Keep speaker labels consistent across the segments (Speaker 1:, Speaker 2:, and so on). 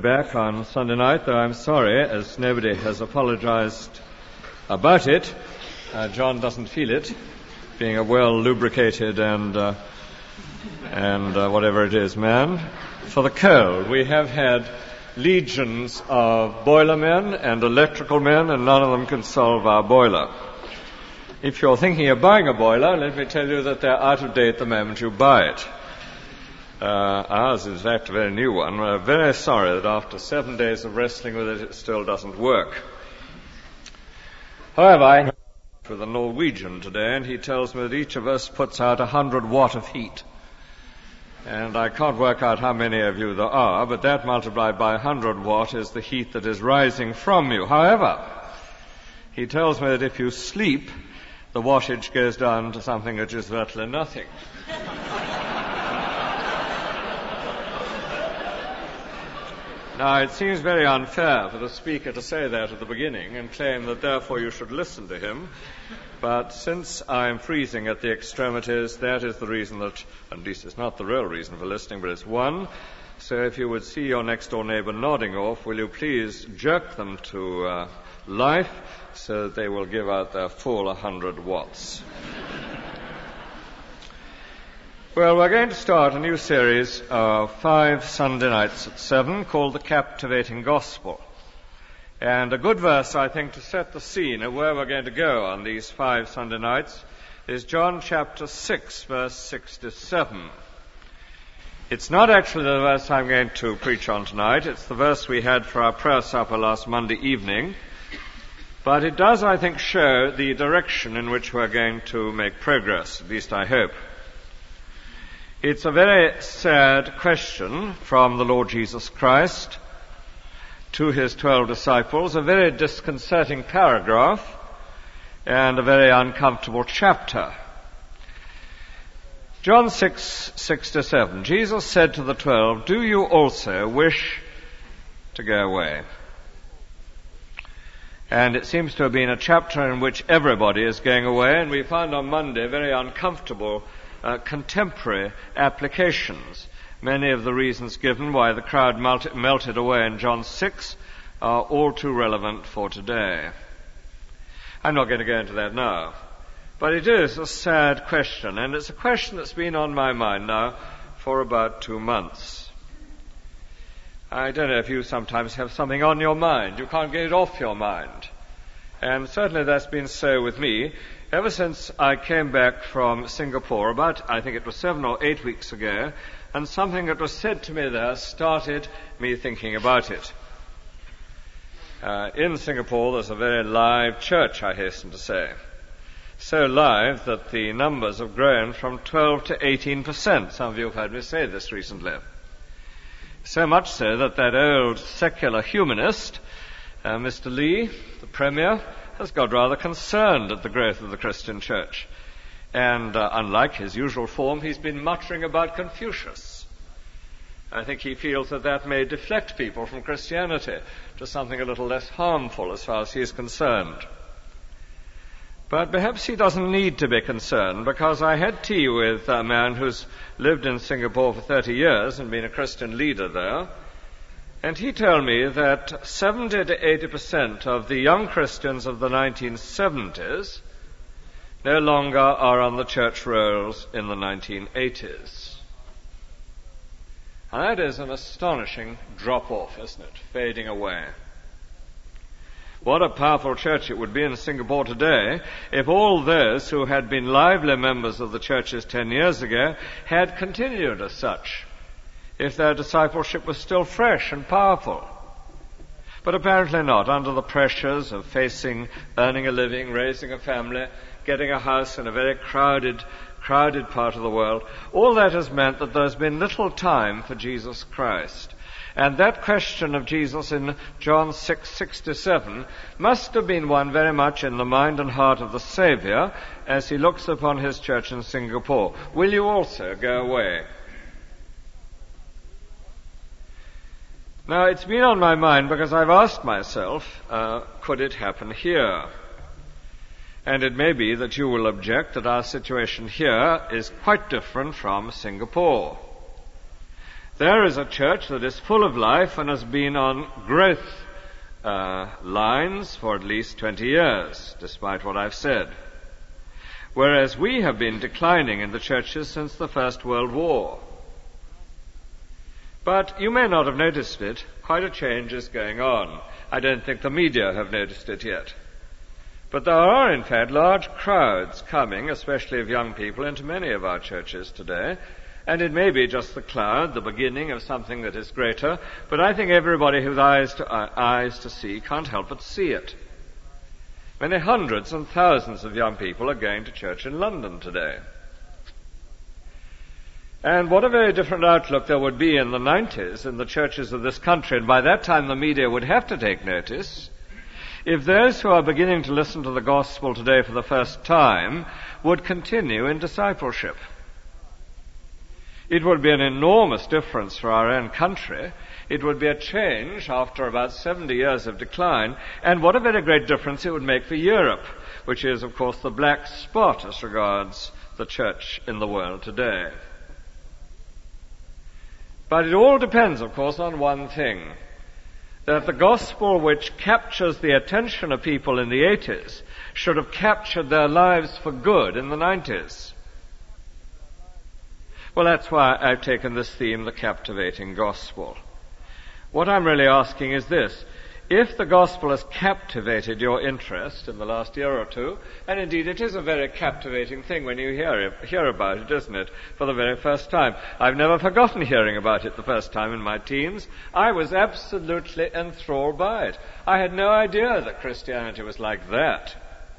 Speaker 1: Back on Sunday night, though I'm sorry, as nobody has apologized about it. John doesn't feel it, being a well-lubricated and whatever it is man. For the cold, we have had legions of boiler men and electrical men, and none of them can solve our boiler. If you're thinking of buying a boiler, let me tell you that they're out of date the moment you buy it. Ours is, in fact, a very new one. We're very sorry that after 7 days of wrestling with it, it still doesn't work. However, I met with a Norwegian today, and he tells me that each of us puts out 100 watt of heat. And I can't work out how many of you there are, but that multiplied by 100 watt is the heat that is rising from you. However, he tells me that if you sleep, the wattage goes down to something which is virtually nothing. Now, it seems very unfair for the speaker to say that at the beginning and claim that therefore you should listen to him. But since I'm freezing at the extremities, that is the reason that, at least it's not the real reason for listening, but it's one. So if you would see your next-door neighbor nodding off, will you please jerk them to life so that they will give out their full 100 watts. Well, we're going to start a new series of 5 Sunday nights at 7 called The Captivating Gospel. And a good verse, I think, to set the scene of where we're going to go on these 5 Sunday nights is John chapter 6, verse 67. It's not actually the verse I'm going to preach on tonight. It's the verse we had for our prayer supper last Monday evening. But it does, I think, show the direction in which we're going to make progress, at least I hope. It's a very sad question from the Lord Jesus Christ to his 12 disciples, a very disconcerting paragraph, and a very uncomfortable chapter. John 6:67, Jesus said to the 12, "Do you also wish to go away?" And it seems to have been a chapter in which everybody is going away, and we found on Monday very uncomfortable contemporary applications. Many of the reasons given why the crowd melted away in John 6 are all too relevant for today. I'm not going to go into that now. But it is a sad question, and it's a question that's been on my mind now for about 2 months. I don't know if you sometimes have something on your mind. You can't get it off your mind. And certainly that's been so with me ever since I came back from Singapore about, I think it was 7 or 8 weeks ago, and something that was said to me there started me thinking about it. In Singapore, there's a very live church, I hasten to say. So live that the numbers have grown from 12 to 18%. Some of you have heard me say this recently. So much so that old secular humanist, Mr. Lee, the Premier, has got rather concerned at the growth of the Christian church. And unlike his usual form, he's been muttering about Confucius. I think he feels that may deflect people from Christianity to something a little less harmful as far as he's concerned. But perhaps he doesn't need to be concerned, because I had tea with a man who's lived in Singapore for 30 years and been a Christian leader there. And he told me that 70 to 80% of the young Christians of the 1970s no longer are on the church rolls in the 1980s. And that is an astonishing drop-off, isn't it? Fading away. What a powerful church it would be in Singapore today if all those who had been lively members of the churches 10 years ago had continued as such, if their discipleship was still fresh and powerful. But apparently not, under the pressures of earning a living, raising a family, getting a house in a very crowded part of the world. All that has meant that there's been little time for Jesus Christ. And that question of Jesus in John 6:67 must have been one very much in the mind and heart of the Saviour as he looks upon his church in Singapore. Will you also go away? Now, it's been on my mind because I've asked myself, could it happen here? And it may be that you will object that our situation here is quite different from Singapore. There is a church that is full of life and has been on growth lines for at least 20 years, despite what I've said. Whereas we have been declining in the churches since the First World War. But you may not have noticed it. Quite a change is going on. I don't think the media have noticed it yet. But there are, in fact, large crowds coming, especially of young people, into many of our churches today. And it may be just the cloud, the beginning of something that is greater. But I think everybody who has eyes to see can't help but see it. Many hundreds and thousands of young people are going to church in London today. And what a very different outlook there would be in the 90s in the churches of this country, and by that time the media would have to take notice, if those who are beginning to listen to the gospel today for the first time would continue in discipleship. It would be an enormous difference for our own country. It would be a change after about 70 years of decline, and what a very great difference it would make for Europe, which is, of course, the black spot as regards the church in the world today. But it all depends, of course, on one thing, that the gospel which captures the attention of people in the 80s should have captured their lives for good in the 90s. Well, that's why I've taken this theme, the captivating gospel. What I'm really asking is this: if the gospel has captivated your interest in the last year or two, and indeed it is a very captivating thing when you hear about it, isn't it, for the very first time. I've never forgotten hearing about it the first time in my teens. I was absolutely enthralled by it. I had no idea that Christianity was like that.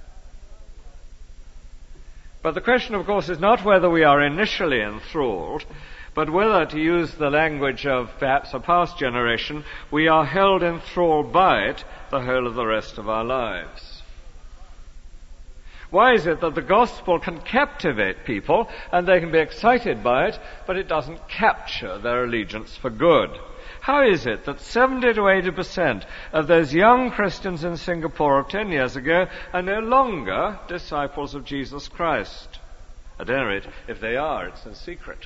Speaker 1: But the question, of course, is not whether we are initially enthralled, but whether, to use the language of perhaps a past generation, we are held enthralled by it the whole of the rest of our lives. Why is it that the gospel can captivate people and they can be excited by it, but it doesn't capture their allegiance for good? How is it that 70 to 80% of those young Christians in Singapore of 10 years ago are no longer disciples of Jesus Christ? At any rate, if they are, it's in secret.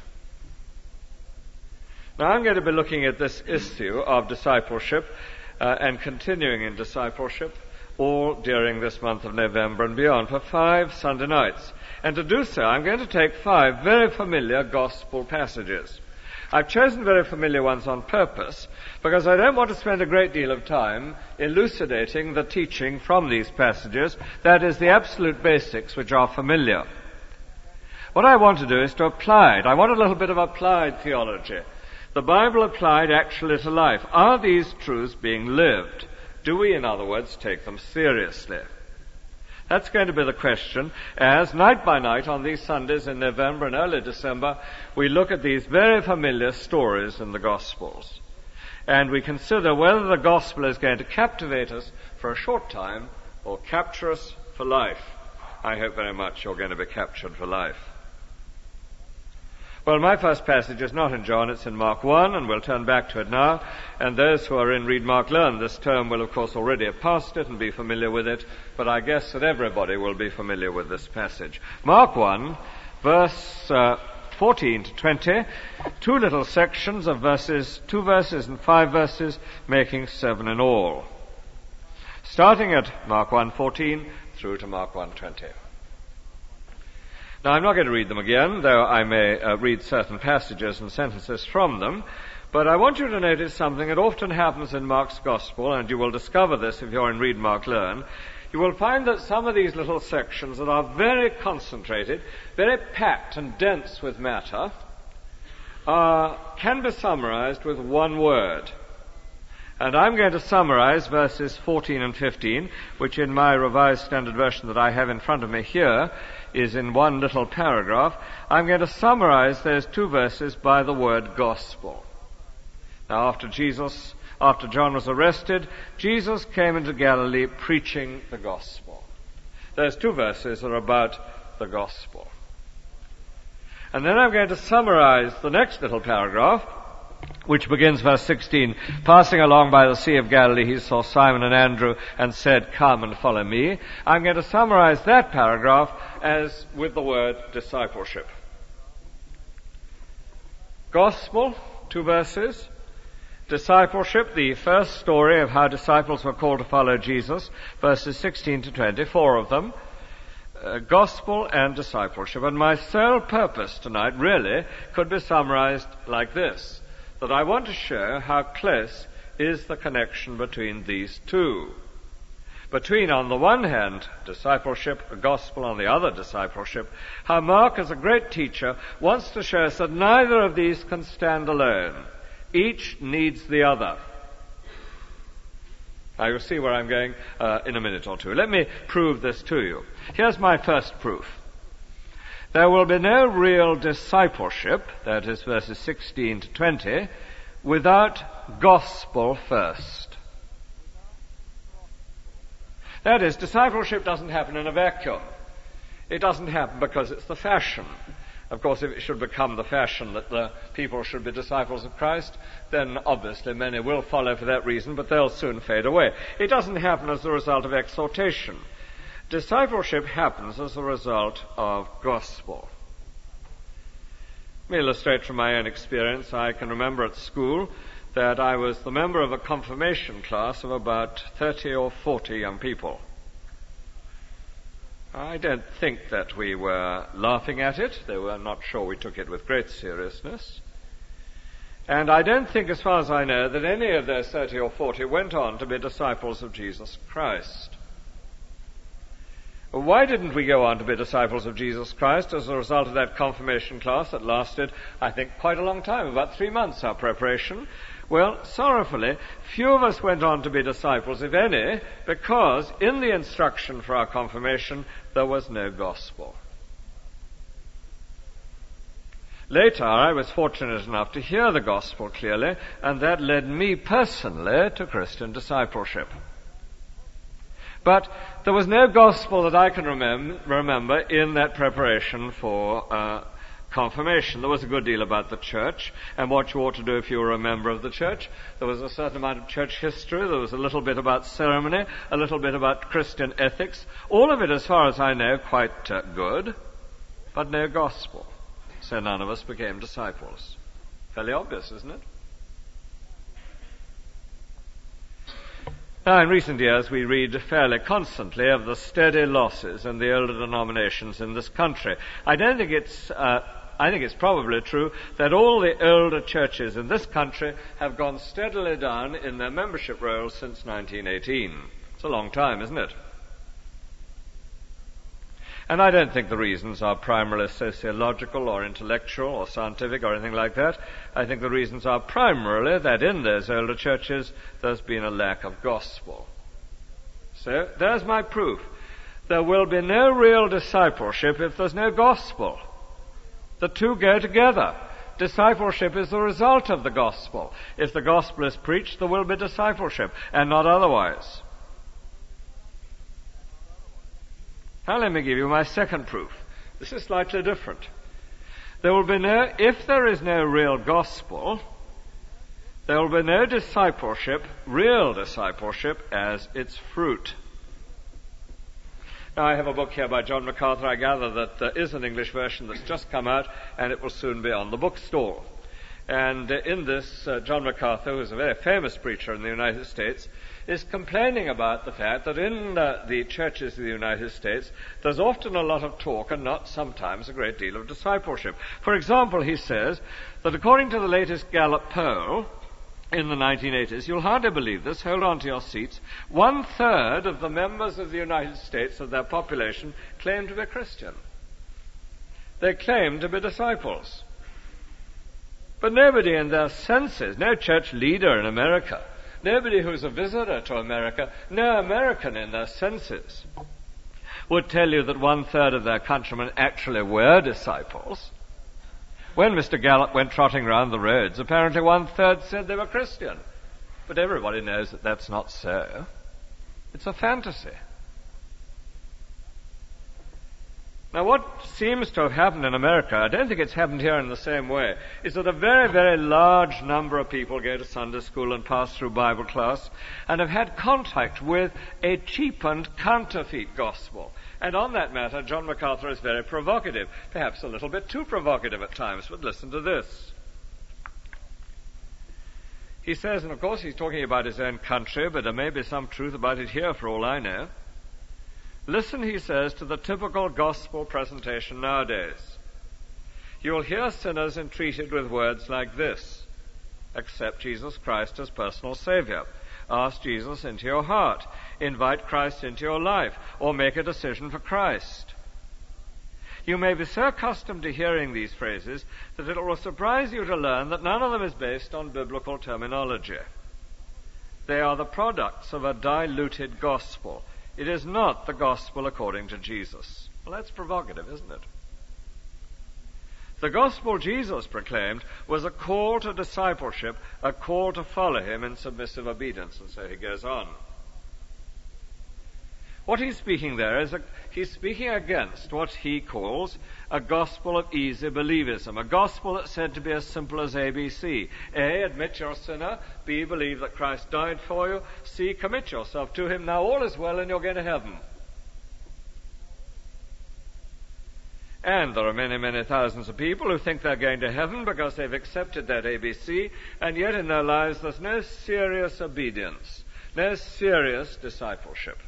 Speaker 1: Now, I'm going to be looking at this issue of discipleship and continuing in discipleship all during this month of November and beyond for 5 Sunday nights. And to do so, I'm going to take 5 very familiar gospel passages. I've chosen very familiar ones on purpose because I don't want to spend a great deal of time elucidating the teaching from these passages, that is, the absolute basics which are familiar. What I want to do is to apply it. I want a little bit of applied theology. The Bible applied actually to life. Are these truths being lived? Do we, in other words, take them seriously? That's going to be the question as, night by night on these Sundays in November and early December, we look at these very familiar stories in the Gospels. And we consider whether the Gospel is going to captivate us for a short time or capture us for life. I hope very much you're going to be captured for life. Well, my first passage is not in John, it's in Mark 1, and we'll turn back to it now. And those who are in Read, Mark, Learn this term will, of course, already have passed it and be familiar with it, but I guess that everybody will be familiar with this passage. Mark 1, verse 14 to 20, 2 little sections of verses, 2 verses and 5 verses, making 7 in all. Starting at Mark 1:14 through to Mark 1:20. Now, I'm not going to read them again, though I may read certain passages and sentences from them, but I want you to notice something that often happens in Mark's Gospel, and you will discover this if you're in Read, Mark, Learn. You will find that some of these little sections that are very concentrated, very packed and dense with matter, can be summarized with one word. And I'm going to summarize verses 14 and 15, which in my Revised Standard Version that I have in front of me here is in one little paragraph. I'm going to summarize those 2 verses by the word gospel. Now, after John was arrested, Jesus came into Galilee preaching the gospel. Those 2 verses are about the gospel. And then I'm going to summarize the next little paragraph, which begins verse 16. Passing along by the Sea of Galilee, he saw Simon and Andrew and said, "Come and follow me." I'm going to summarize that paragraph as with the word discipleship. Gospel, 2 verses. Discipleship, the first story of how disciples were called to follow Jesus, verses 16 to 20, 4 of them. Gospel and discipleship. And my sole purpose tonight really could be summarized like this, that I want to show how close is the connection between these two. Between, on the one hand, discipleship, gospel, on the other, discipleship, how Mark, as a great teacher, wants to show us that neither of these can stand alone. Each needs the other. Now, you'll see where I'm going in a minute or two. Let me prove this to you. Here's my first proof. There will be no real discipleship, that is verses 16 to 20, without gospel first. That is, discipleship doesn't happen in a vacuum. It doesn't happen because it's the fashion. Of course, if it should become the fashion that the people should be disciples of Christ, then obviously many will follow for that reason, but they'll soon fade away. It doesn't happen as a result of exhortation. Discipleship happens as a result of gospel. Let me illustrate from my own experience. I can remember at school that I was the member of a confirmation class of about 30 or 40 young people. I don't think that we were laughing at it, though I'm not sure we took it with great seriousness. And I don't think, as far as I know, that any of those 30 or 40 went on to be disciples of Jesus Christ. Why didn't we go on to be disciples of Jesus Christ as a result of that confirmation class that lasted, I think, quite a long time, about 3 months, our preparation? Well, sorrowfully, few of us went on to be disciples, if any, because in the instruction for our confirmation, there was no gospel. Later, I was fortunate enough to hear the gospel clearly, and that led me personally to Christian discipleship. But there was no gospel that I can remember in that preparation for confirmation. There was a good deal about the church and what you ought to do if you were a member of the church. There was a certain amount of church history. There was a little bit about ceremony, a little bit about Christian ethics. All of it, as far as I know, quite good, but no gospel. So none of us became disciples. Fairly obvious, isn't it? Now, in recent years, we read fairly constantly of the steady losses in the older denominations in this country. I think it's probably true that all the older churches in this country have gone steadily down in their membership rolls since 1918. It's a long time, isn't it? And I don't think the reasons are primarily sociological or intellectual or scientific or anything like that. I think the reasons are primarily that in those older churches there's been a lack of gospel. So there's my proof. There will be no real discipleship if there's no gospel. The two go together. Discipleship is the result of the gospel. If the gospel is preached, there will be discipleship, and not otherwise. Now let me give you my second proof. This is slightly different. If there is no real gospel, there will be no discipleship, real discipleship, as its fruit. Now, I have a book here by John MacArthur. I gather that there is an English version that's just come out, and it will soon be on the bookstall. And in this, John MacArthur, who is a very famous preacher in the United States, is complaining about the fact that in the churches of the United States, there's often a lot of talk and not sometimes a great deal of discipleship. For example, he says that according to the latest Gallup poll in the 1980s, you'll hardly believe this, hold on to your seats, 1/3 of the members of the United States of their population claim to be Christian. They claim to be disciples. But nobody in their senses, no church leader in America, nobody who's a visitor to America, no American in their senses, would tell you that 1/3 of their countrymen actually were disciples. When Mr. Gallup went trotting round the roads, apparently 1/3 said they were Christian. But everybody knows that that's not so. It's a fantasy. Now, what seems to have happened in America, I don't think it's happened here in the same way, is that a very, very large number of people go to Sunday school and pass through Bible class and have had contact with a cheapened counterfeit gospel. And on that matter, John MacArthur is very provocative, perhaps a little bit too provocative at times, but listen to this. He says, and of course he's talking about his own country, but there may be some truth about it here for all I know. Listen, he says, to the typical gospel presentation nowadays. You'll hear sinners entreated with words like this: accept Jesus Christ as personal Savior. Ask Jesus into your heart. Invite Christ into your life, or make a decision for Christ. You may be so accustomed to hearing these phrases that it will surprise you to learn that none of them is based on biblical terminology. They are the products of a diluted gospel. It is not the gospel according to Jesus. Well, that's provocative, isn't it? The gospel Jesus proclaimed was a call to discipleship, a call to follow him in submissive obedience. And so he goes on. What he's speaking there is he's speaking against what he calls a gospel of easy believism, a gospel that's said to be as simple as ABC. A, admit you're a sinner. B, believe that Christ died for you. C, commit yourself to him. Now all is well and you're going to heaven. And there are many, many thousands of people who think they're going to heaven because they've accepted that ABC, and yet in their lives there's no serious obedience, no serious discipleship.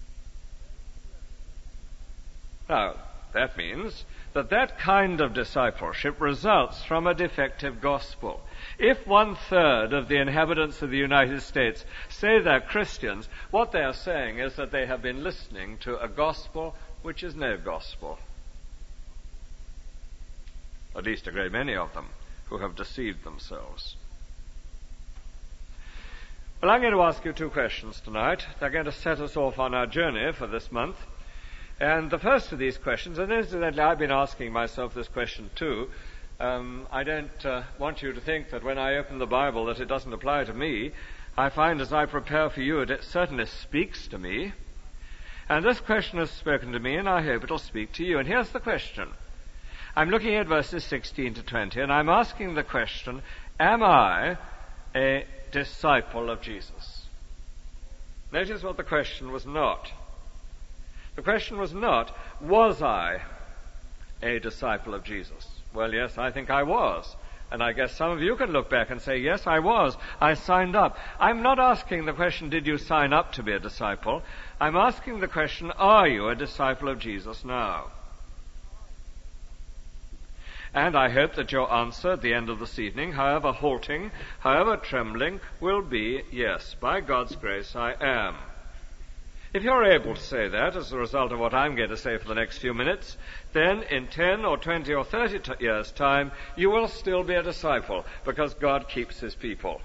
Speaker 1: Now, that means that kind of discipleship results from a defective gospel. If 1/3 of the inhabitants of the United States say they're Christians, what they are saying is that they have been listening to a gospel which is no gospel. At least a great many of them who have deceived themselves. Well, I'm going to ask you 2 questions tonight. They're going to set us off on our journey for this month. And the first of these questions, and incidentally I've been asking myself this question too. I don't want you to think that when I open the Bible that it doesn't apply to me. I find as I prepare for you it certainly speaks to me. And this question has spoken to me, and I hope it'll speak to you. And here's the question. I'm looking at verses 16 to 20, and I'm asking the question, am I a disciple of Jesus? Notice what the question was not. The question was not, was I a disciple of Jesus? Well, yes, I think I was. And I guess some of you can look back and say, yes, I was. I signed up. I'm not asking the question, did you sign up to be a disciple? I'm asking the question, are you a disciple of Jesus now? And I hope that your answer at the end of this evening, however halting, however trembling, will be, yes, by God's grace I am. If you're able to say that as a result of what I'm going to say for the next few minutes, then in 10 or 20 or 30 years' time, you will still be a disciple because God keeps his people.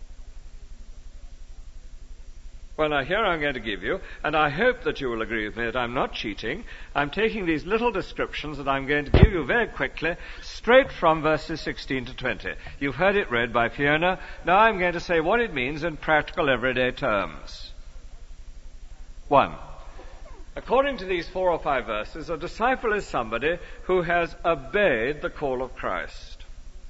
Speaker 1: Well, now here I'm going to give you, and I hope that you will agree with me that I'm not cheating. I'm taking these little descriptions that I'm going to give you very quickly, straight from verses 16 to 20. You've heard it read by Fiona. Now I'm going to say what it means in practical everyday terms. 1. According to these 4 or 5 verses, a disciple is somebody who has obeyed the call of Christ.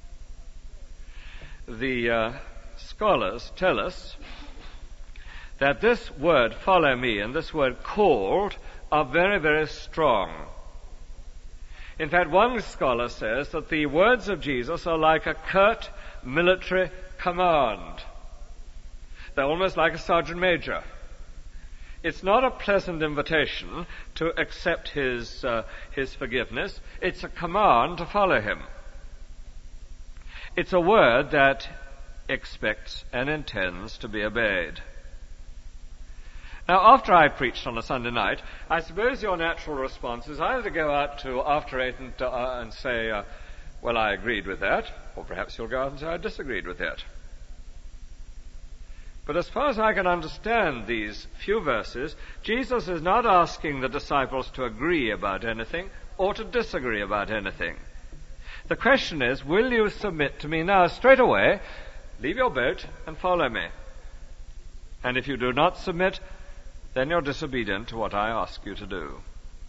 Speaker 1: The scholars tell us that this word, follow me, and this word, called, are very, very strong. In fact, one scholar says that the words of Jesus are like a curt military command. They're almost like a sergeant major. It's not a pleasant invitation to accept his forgiveness. It's a command to follow him. It's a word that expects and intends to be obeyed. Now, after I preached on a Sunday night, I suppose your natural response is either to go out to after 8 and say, well, I agreed with that, or perhaps you'll go out and say, I disagreed with that. But as far as I can understand these few verses, Jesus is not asking the disciples to agree about anything or to disagree about anything. The question is, will you submit to me now straight away, leave your boat and follow me? And if you do not submit, then you're disobedient to what I ask you to do.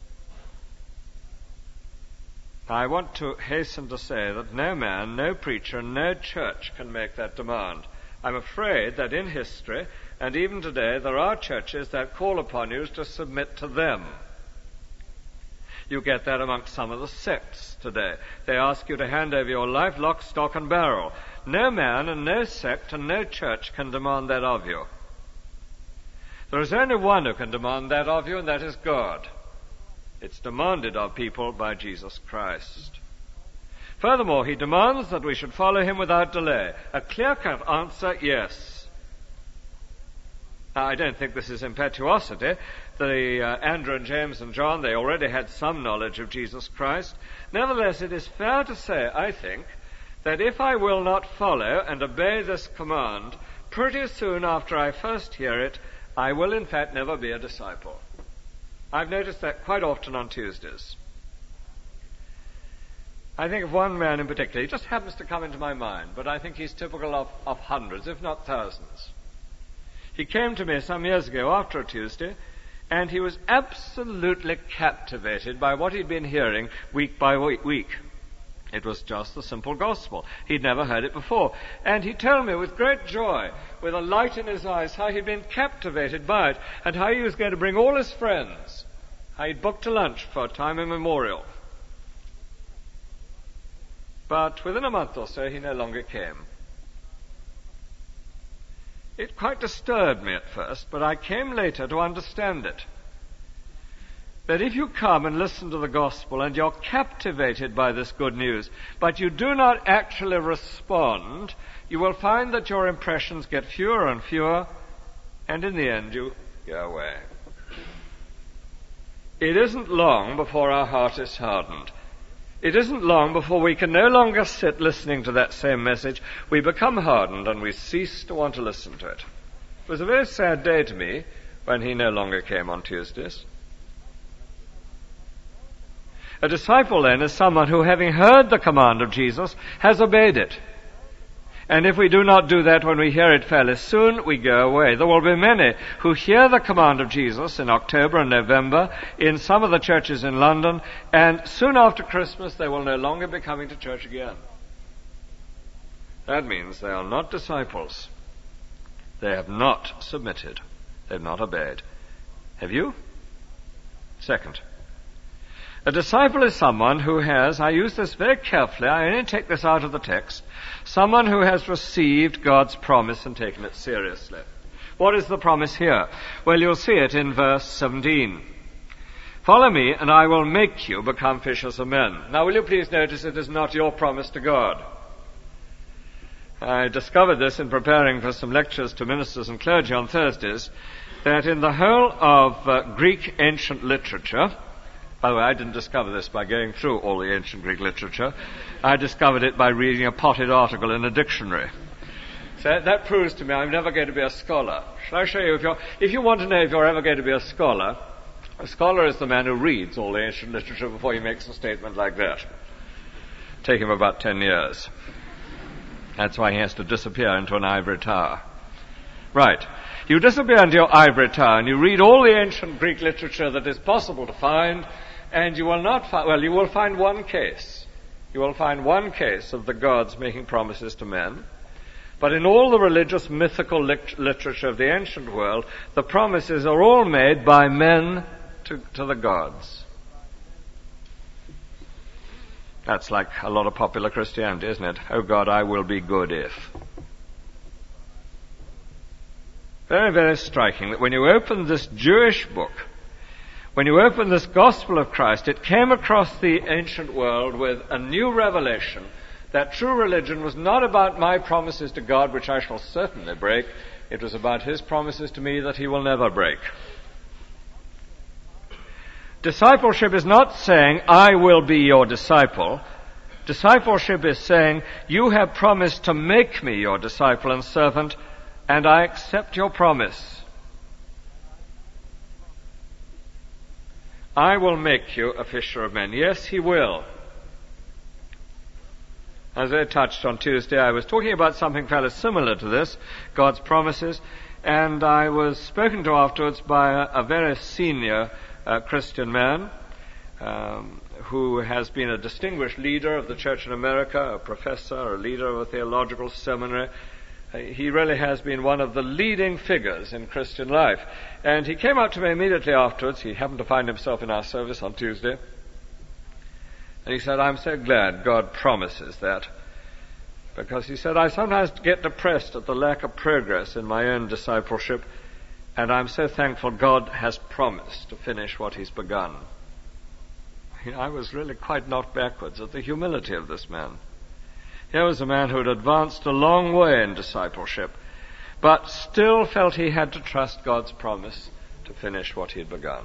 Speaker 1: I want to hasten to say that no man, no preacher, no church can make that demand. I'm afraid that in history, and even today, there are churches that call upon you to submit to them. You get that amongst some of the sects today. They ask you to hand over your life, lock, stock, and barrel. No man and no sect and no church can demand that of you. There is only one who can demand that of you, and that is God. It's demanded of people by Jesus Christ. Furthermore, he demands that we should follow him without delay. A clear-cut answer, yes. Now, I don't think this is impetuosity. Andrew and James and John, they already had some knowledge of Jesus Christ. Nevertheless, it is fair to say, I think, that if I will not follow and obey this command, pretty soon after I first hear it, I will in fact never be a disciple. I've noticed that quite often on Tuesdays. I think of one man in particular. He just happens to come into my mind, but I think he's typical of hundreds, if not thousands. He came to me some years ago after a Tuesday, and he was absolutely captivated by what he'd been hearing week by week. It was just the simple gospel. He'd never heard it before. And he told me with great joy, with a light in his eyes, how he'd been captivated by it, and how he was going to bring all his friends, how he'd booked a lunch for time immemorial. But within a month or so, he no longer came. It quite disturbed me at first, but I came later to understand it. That if you come and listen to the gospel and you're captivated by this good news, but you do not actually respond, you will find that your impressions get fewer and fewer, and in the end you go away. It isn't long before our heart is hardened. It isn't long before we can no longer sit listening to that same message. We become hardened and we cease to want to listen to it. It was a very sad day to me when he no longer came on Tuesdays. A disciple, then, is someone who, having heard the command of Jesus, has obeyed it. And if we do not do that when we hear it fairly soon, we go away. There will be many who hear the command of Jesus in October and November in some of the churches in London, and soon after Christmas they will no longer be coming to church again. That means they are not disciples. They have not submitted. They have not obeyed. Have you? Second, a disciple is someone who has, I use this very carefully, I only take this out of the text, someone who has received God's promise and taken it seriously. What is the promise here? Well, you'll see it in verse 17. Follow me, and I will make you become fishers of men. Now, will you please notice it is not your promise to God. I discovered this in preparing for some lectures to ministers and clergy on Thursdays, that in the whole of Greek ancient literature, by the way, I didn't discover this by going through all the ancient Greek literature. I discovered it by reading a potted article in a dictionary. So that proves to me I'm never going to be a scholar. Shall I show you? If you want to know if you're ever going to be a scholar is the man who reads all the ancient literature before he makes a statement like that. Take him about 10 years. That's why he has to disappear into an ivory tower. Right. You disappear into your ivory tower and you read all the ancient Greek literature that is possible to find, and you will not find, well, you will find one case. You will find one case of the gods making promises to men. But in all the religious, mythical literature of the ancient world, the promises are all made by men to the gods. That's like a lot of popular Christianity, isn't it? Oh God, I will be good if. Very, very striking that when you open this Jewish book, when you open this gospel of Christ, it came across the ancient world with a new revelation that true religion was not about my promises to God, which I shall certainly break. It was about his promises to me that he will never break. Discipleship is not saying, I will be your disciple. Discipleship is saying, you have promised to make me your disciple and servant, and I accept your promise. I will make you a fisher of men. Yes, he will. As I touched on Tuesday, I was talking about something fairly similar to this, God's promises, and I was spoken to afterwards by a very senior Christian man who has been a distinguished leader of the church in America, a professor, a leader of a theological seminary. He really has been one of the leading figures in Christian life. And he came up to me immediately afterwards. He happened to find himself in our service on Tuesday. And he said, I'm so glad God promises that. Because he said, I sometimes get depressed at the lack of progress in my own discipleship, and I'm so thankful God has promised to finish what he's begun. I was really quite knocked backwards at the humility of this man. Here was a man who had advanced a long way in discipleship, but still felt he had to trust God's promise to finish what he had begun.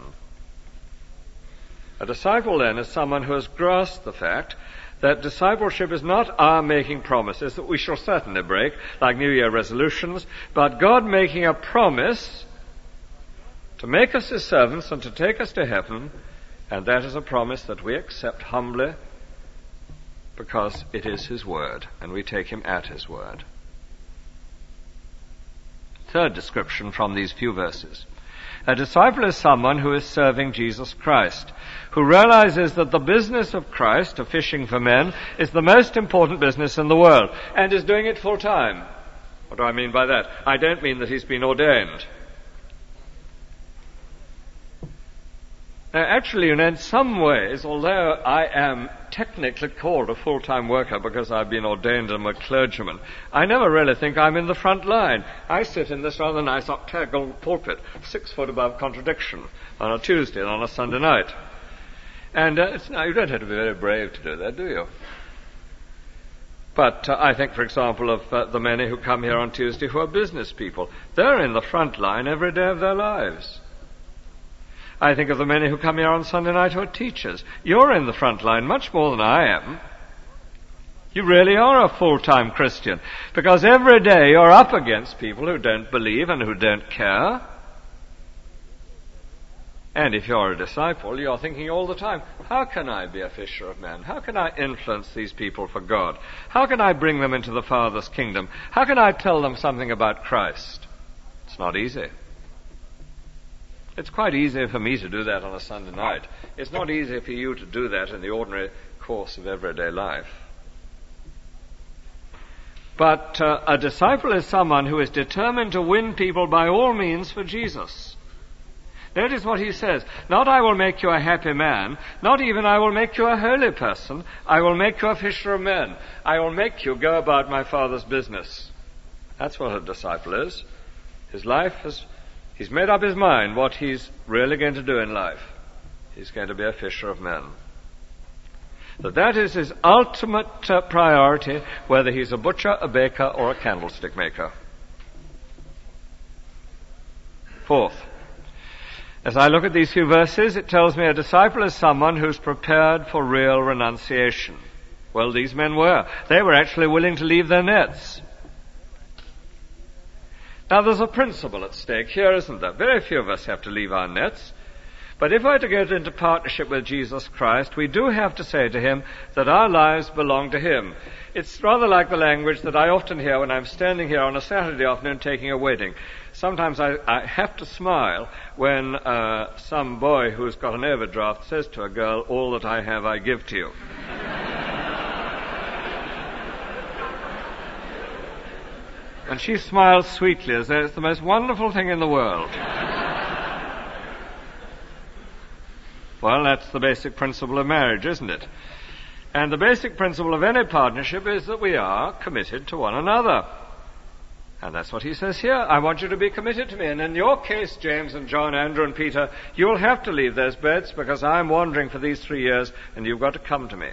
Speaker 1: A disciple, then, is someone who has grasped the fact that discipleship is not our making promises that we shall certainly break, like New Year resolutions, but God making a promise to make us his servants and to take us to heaven, and that is a promise that we accept humbly because it is his word, and we take him at his word. Third description from these few verses. A disciple is someone who is serving Jesus Christ, who realizes that the business of Christ, of fishing for men, is the most important business in the world, and is doing it full time. What do I mean by that? I don't mean that he's been ordained. Now, actually, in some ways, although I am technically called a full-time worker because I've been ordained and I'm a clergyman, I never really think I'm in the front line. I sit in this rather nice octagonal pulpit, 6 foot above contradiction, on a Tuesday and on a Sunday night. And you don't have to be very brave to do that, do you? But I think, for example, of the many who come here on Tuesday who are business people. They're in the front line every day of their lives. I think of the many who come here on Sunday night who are teachers. You're in the front line much more than I am. You really are a full-time Christian, because every day you're up against people who don't believe and who don't care. And if you're a disciple, you're thinking all the time, how can I be a fisher of men? How can I influence these people for God? How can I bring them into the Father's kingdom? How can I tell them something about Christ? It's not easy. It's quite easy for me to do that on a Sunday night. It's not easy for you to do that in the ordinary course of everyday life. But a disciple is someone who is determined to win people by all means for Jesus. Notice what he says. Not I will make you a happy man, not even I will make you a holy person, I will make you a fisher of men. I will make you go about my Father's business. That's what a disciple is. His life he's made up his mind what he's really going to do in life. He's going to be a fisher of men. That is his ultimate priority, whether he's a butcher, a baker, or a candlestick maker. Fourth, as I look at these few verses, it tells me a disciple is someone who's prepared for real renunciation. Well, these men were. They were actually willing to leave their nets. Now, there's a principle at stake here, isn't there? Very few of us have to leave our nets. But if we're to get into partnership with Jesus Christ, we do have to say to him that our lives belong to him. It's rather like the language that I often hear when I'm standing here on a Saturday afternoon taking a wedding. Sometimes I have to smile when some boy who's got an overdraft says to a girl, "All that I have I give to you." And she smiles sweetly as though it's the most wonderful thing in the world. Well, that's the basic principle of marriage, isn't it? And the basic principle of any partnership is that we are committed to one another. And that's what he says here. I want you to be committed to me. And in your case, James and John, Andrew and Peter, you'll have to leave those beds because I'm wandering for these 3 years and you've got to come to me.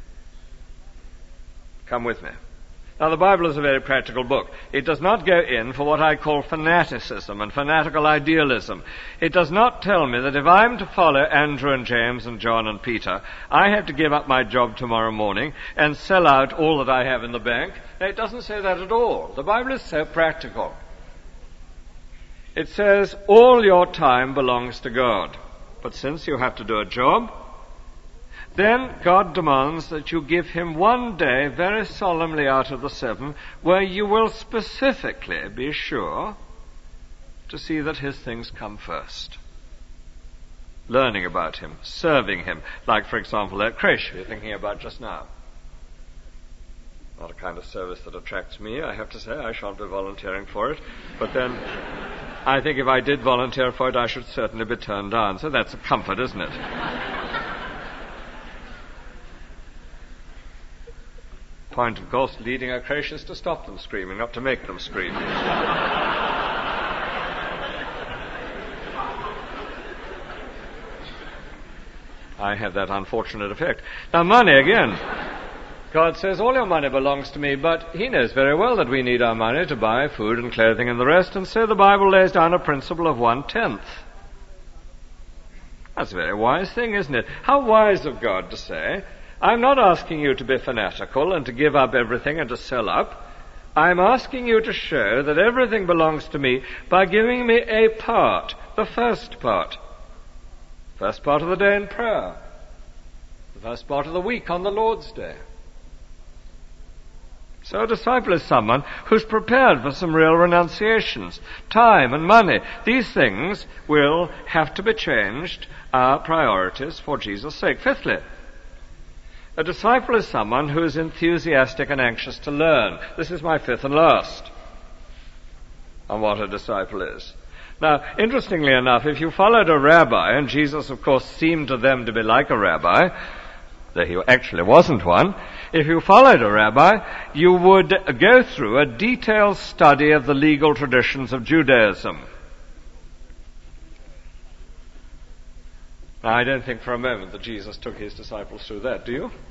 Speaker 1: Come with me. Now, the Bible is a very practical book. It does not go in for what I call fanaticism and fanatical idealism. It does not tell me that if I'm to follow Andrew and James and John and Peter, I have to give up my job tomorrow morning and sell out all that I have in the bank. No, it doesn't say that at all. The Bible is so practical. It says all your time belongs to God. But since you have to do a job, then God demands that you give him one day very solemnly out of the 7 where you will specifically be sure to see that his things come first. Learning about him, serving him, like, for example, that creche you're thinking about just now. Not a kind of service that attracts me, I have to say. I shan't be volunteering for it. But then I think if I did volunteer for it, I should certainly be turned down. So that's a comfort, isn't it? Point, of course, leading Accratius to stop them screaming, not to make them scream. I have that unfortunate effect. Now, money, again. God says, all your money belongs to me, but he knows very well that we need our money to buy food and clothing and the rest, and so the Bible lays down a principle of 1/10. That's a very wise thing, isn't it? How wise of God to say, I'm not asking you to be fanatical and to give up everything and to sell up. I'm asking you to show that everything belongs to me by giving me a part, the first part. First part of the day in prayer. The first part of the week on the Lord's Day. So a disciple is someone who's prepared for some real renunciations. Time and money. These things will have to be changed, our priorities for Jesus' sake. Fifthly, a disciple is someone who is enthusiastic and anxious to learn. This is my fifth and last on what a disciple is. Now, interestingly enough, if you followed a rabbi, and Jesus, of course, seemed to them to be like a rabbi, though he actually wasn't one, if you followed a rabbi, you would go through a detailed study of the legal traditions of Judaism. Now, I don't think for a moment that Jesus took his disciples through that, do you?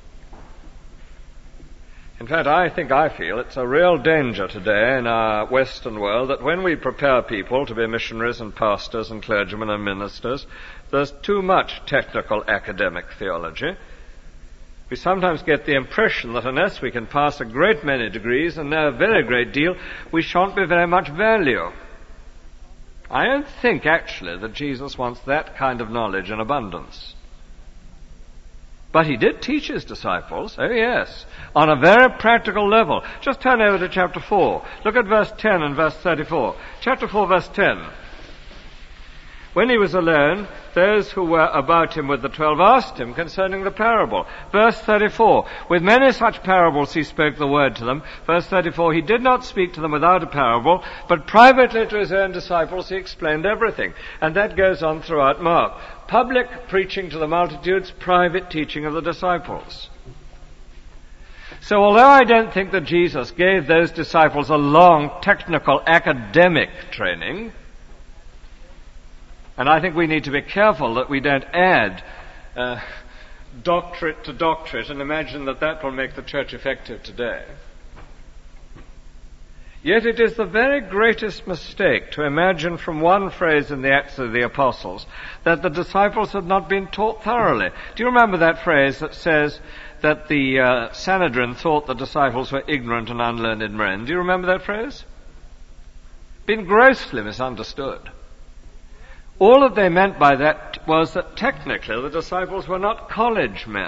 Speaker 1: In fact, I feel it's a real danger today in our Western world that when we prepare people to be missionaries and pastors and clergymen and ministers, there's too much technical academic theology. We sometimes get the impression that unless we can pass a great many degrees and know a very great deal, we shan't be very much value. I don't think, actually, that Jesus wants that kind of knowledge in abundance. But he did teach his disciples, oh yes, on a very practical level. Just turn over to chapter 4. Look at verse 10 and verse 34. Chapter 4, verse 10. When he was alone, those who were about him with the 12 asked him concerning the parable. Verse 34, with many such parables he spoke the word to them. Verse 34, he did not speak to them without a parable, but privately to his own disciples he explained everything. And that goes on throughout Mark. Public preaching to the multitudes, private teaching of the disciples. So although I don't think that Jesus gave those disciples a long technical academic training, and I think we need to be careful that we don't add doctorate to doctorate and imagine that that will make the church effective today. Yet it is the very greatest mistake to imagine from one phrase in the Acts of the Apostles that the disciples had not been taught thoroughly. Do you remember that phrase that says that the Sanhedrin thought the disciples were ignorant and unlearned men? Do you remember that phrase? Been grossly misunderstood. All that they meant by that was that technically the disciples were not college men.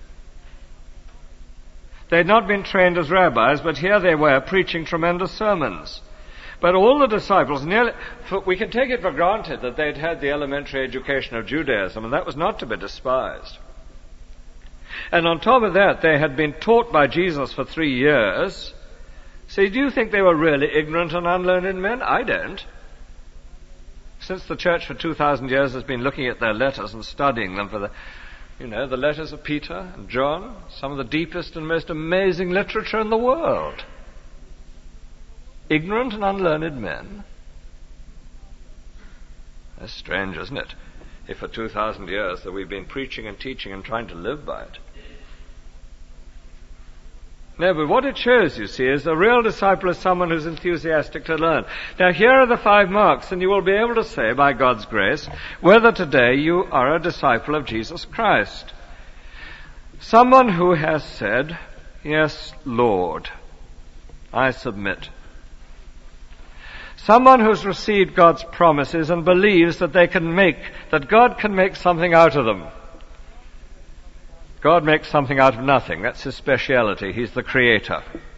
Speaker 1: They had not been trained as rabbis, but here they were preaching tremendous sermons. But all the disciples, we can take it for granted that they'd had the elementary education of Judaism, and that was not to be despised. And on top of that, they had been taught by Jesus for 3 years. So do you think they were really ignorant and unlearned men? I don't. Since the church for 2,000 years has been looking at their letters and studying them for the letters of Peter and John, some of the deepest and most amazing literature in the world. Ignorant and unlearned men. That's strange, isn't it? If for 2,000 years that we've been preaching and teaching and trying to live by it. No, but what it shows, you see, is a real disciple is someone who's enthusiastic to learn. Now, here are the 5 marks, and you will be able to say, by God's grace, whether today you are a disciple of Jesus Christ. Someone who has said, yes, Lord, I submit. Someone who's received God's promises and believes that God can make something out of them. God makes something out of nothing. That's his speciality. He's the creator.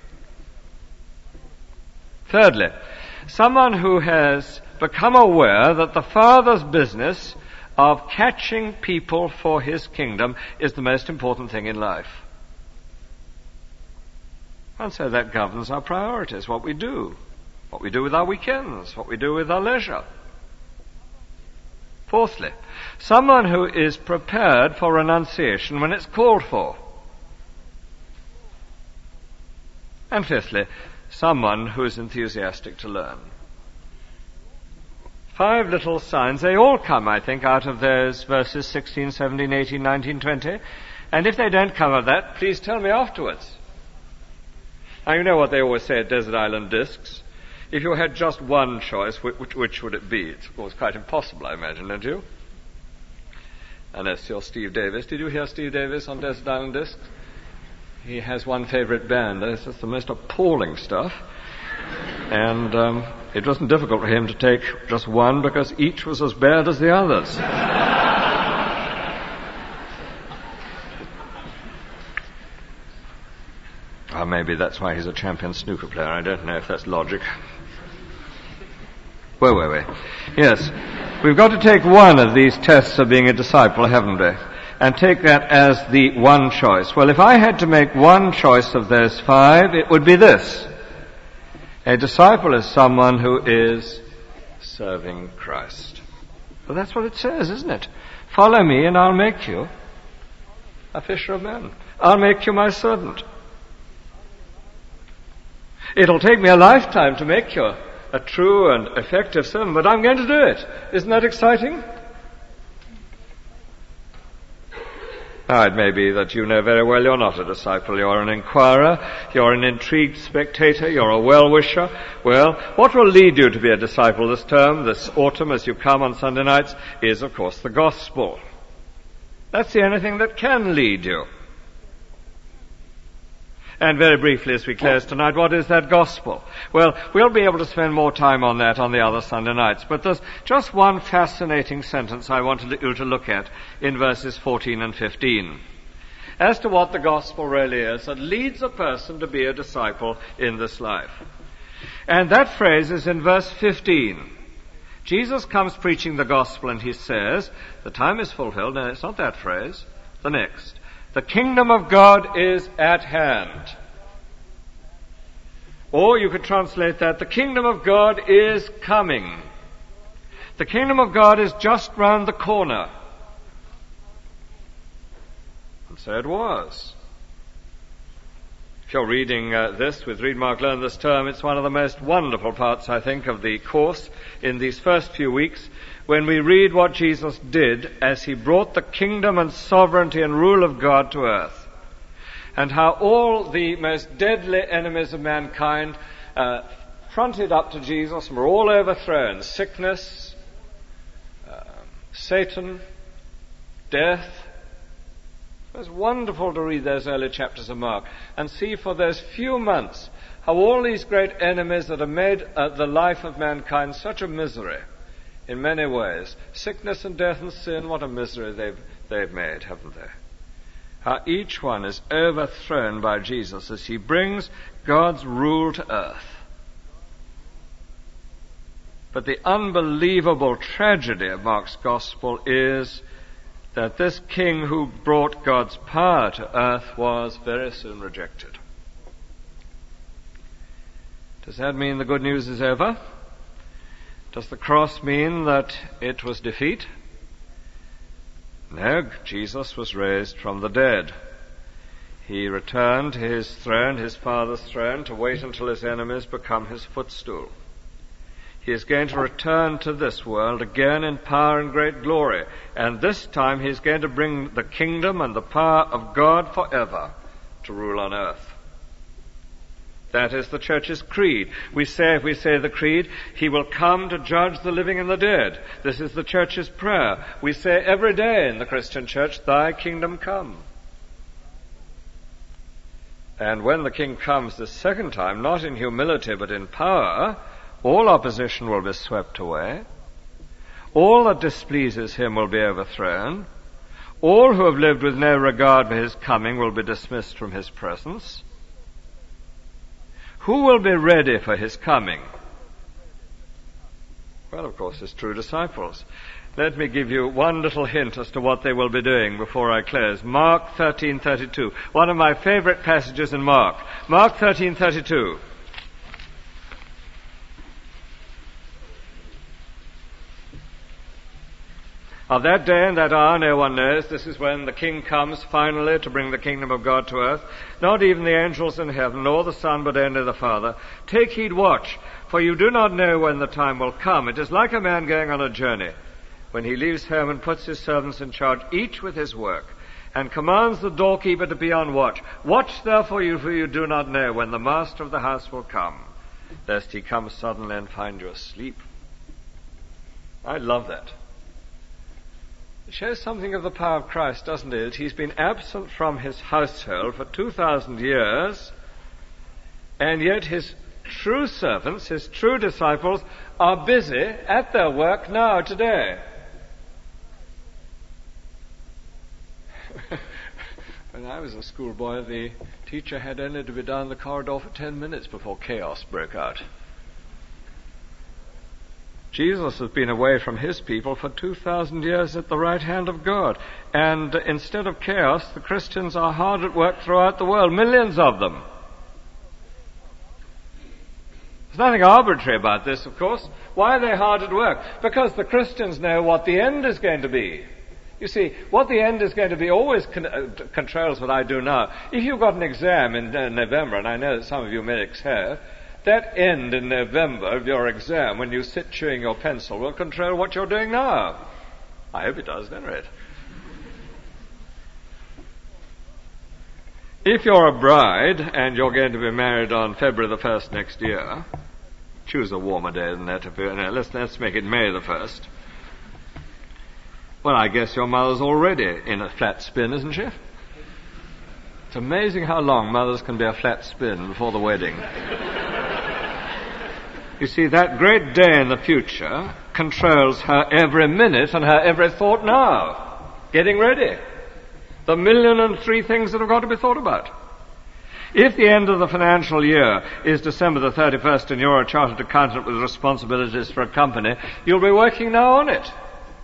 Speaker 1: Thirdly, someone who has become aware that the Father's business of catching people for his kingdom is the most important thing in life. And so that governs our priorities, what we do with our weekends, what we do with our leisure. Fourthly, someone who is prepared for renunciation when it's called for. And fifthly, someone who is enthusiastic to learn. 5 little signs. They all come, I think, out of those verses 16, 17, 18, 19, 20. And if they don't come out of that, please tell me afterwards. Now, you know what they always say at Desert Island Discs. If you had just one choice, which would it be? It's, of course, quite impossible, I imagine, don't you? Unless you're Steve Davis. Did you hear Steve Davis on Desert Island Discs? He has one favorite band. It's just the most appalling stuff. And it wasn't difficult for him to take just one because each was as bad as the others. Maybe that's why he's a champion snooker player. I don't know if that's logic. Where were we? Yes. We've got to take one of these tests of being a disciple, haven't we? And take that as the one choice. Well, if I had to make one choice of those 5, it would be this. A disciple is someone who is serving Christ. Well, that's what it says, isn't it? Follow me and I'll make you a fisher of men. I'll make you my servant. It'll take me a lifetime to make you a true and effective servant, but I'm going to do it. Isn't that exciting? Now, it may be that you know very well you're not a disciple. You're an inquirer, you're an intrigued spectator, you're a well-wisher. Well, what will lead you to be a disciple this term, this autumn, as you come on Sunday nights, is, of course, the gospel. That's the only thing that can lead you. And very briefly, as we close tonight, what is that gospel? Well, we'll be able to spend more time on that on the other Sunday nights. But there's just one fascinating sentence I wanted you to look at in verses 14 and 15. As to what the gospel really is that leads a person to be a disciple in this life. And that phrase is in verse 15. Jesus comes preaching the gospel and he says, the time is fulfilled. No, it's not that phrase. The next. The kingdom of God is at hand. Or you could translate that, the kingdom of God is coming. The kingdom of God is just round the corner. And so it was. If you're reading this with Read, Mark, Learn this term, it's one of the most wonderful parts, I think, of the course in these first few weeks, when we read what Jesus did as he brought the kingdom and sovereignty and rule of God to earth, and how all the most deadly enemies of mankind fronted up to Jesus and were all overthrown. Sickness, Satan, death. It was wonderful to read those early chapters of Mark and see for those few months how all these great enemies that have made the life of mankind such a misery in many ways. Sickness and death and sin, what a misery they've made, haven't they? How each one is overthrown by Jesus as he brings God's rule to earth. But the unbelievable tragedy of Mark's gospel is that this king who brought God's power to earth was very soon rejected. Does that mean the good news is over? Does the cross mean that it was defeat? No, Jesus was raised from the dead. He returned to his throne, his Father's throne, to wait until his enemies become his footstool. He is going to return to this world again in power and great glory. And this time he is going to bring the kingdom and the power of God forever to rule on earth. That is the church's creed. If we say the creed, he will come to judge the living and the dead. This is the church's prayer. We say every day in the Christian church, thy kingdom come. And when the king comes the second time, not in humility but in power, all opposition will be swept away. All that displeases him will be overthrown. All who have lived with no regard for his coming will be dismissed from his presence. Who will be ready for his coming? Well, of course, his true disciples. Let me give you one little hint as to what they will be doing before I close. Mark 13:32. One of my favorite passages in Mark. Mark 13:32. Of that day and that hour no one knows. This is when the King comes finally to bring the kingdom of God to earth. Not even the angels in heaven, nor the Son, but only the Father. Take heed, watch, for you do not know when the time will come. It is like a man going on a journey, when he leaves home and puts his servants in charge, each with his work, and commands the doorkeeper to be on watch. Watch therefore you, for you do not know when the master of the house will come, lest he come suddenly and find you asleep. I love that. It shows something of the power of Christ, doesn't it? He's been absent from his household for 2,000 years, and yet his true servants, his true disciples, are busy at their work now, today. When I was a schoolboy, the teacher had only to be down the corridor for 10 minutes before chaos broke out. Jesus has been away from his people for 2,000 years at the right hand of God. And instead of chaos, the Christians are hard at work throughout the world, millions of them. There's nothing arbitrary about this, of course. Why are they hard at work? Because the Christians know what the end is going to be. You see, what the end is going to be always controls what I do now. If you've got an exam in November, and I know that some of you medics have, that end in November of your exam, when you sit chewing your pencil, will control what you're doing now. I hope it does, doesn't it? If you're a bride and you're going to be married on February the 1st next year, choose a warmer day than that. Let's make it May the 1st. Well, I guess your mother's already in a flat spin, isn't she? It's amazing how long mothers can be a flat spin before the wedding. You see, that great day in the future controls her every minute and her every thought now. Getting ready. The 1,000,003 things that have got to be thought about. If the end of the financial year is December the 31st and you're a chartered accountant with responsibilities for a company, you'll be working now on it.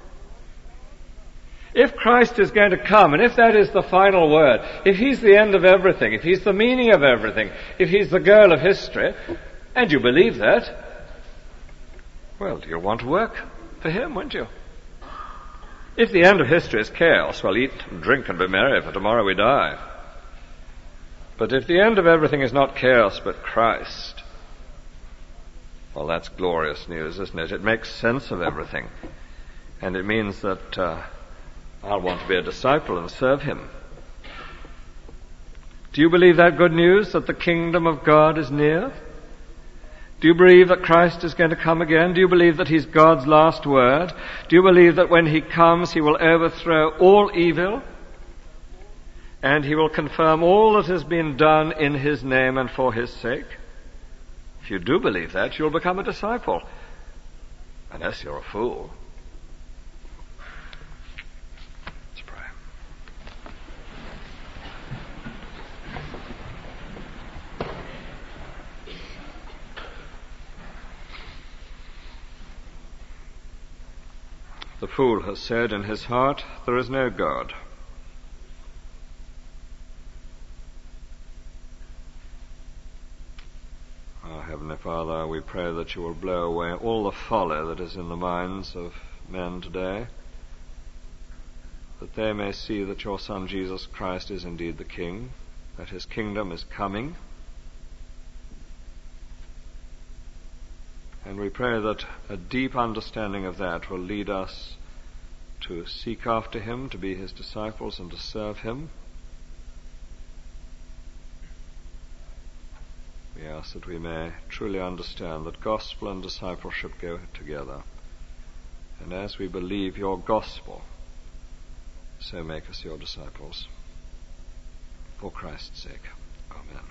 Speaker 1: If Christ is going to come, and if that is the final word, if he's the end of everything, if he's the meaning of everything, if he's the goal of history, and you believe that, well, you'll want to work for him, won't you? If the end of history is chaos, well, eat and drink and be merry, for tomorrow we die. But if the end of everything is not chaos but Christ, well, that's glorious news, isn't it? It makes sense of everything. And it means that I'll want to be a disciple and serve him. Do you believe that good news, that the kingdom of God is near? Do you believe that Christ is going to come again? Do you believe that he's God's last word? Do you believe that when he comes, he will overthrow all evil? And he will confirm all that has been done in his name and for his sake? If you do believe that, you'll become a disciple. Unless you're a fool. Let's pray. The fool has said in his heart, there is no God. Our Heavenly Father, we pray that you will blow away all the folly that is in the minds of men today, that they may see that your Son Jesus Christ is indeed the King, that his kingdom is coming. And we pray that a deep understanding of that will lead us to seek after him, to be his disciples, and to serve him. We ask that we may truly understand that gospel and discipleship go together. And as we believe your gospel, so make us your disciples. For Christ's sake. Amen.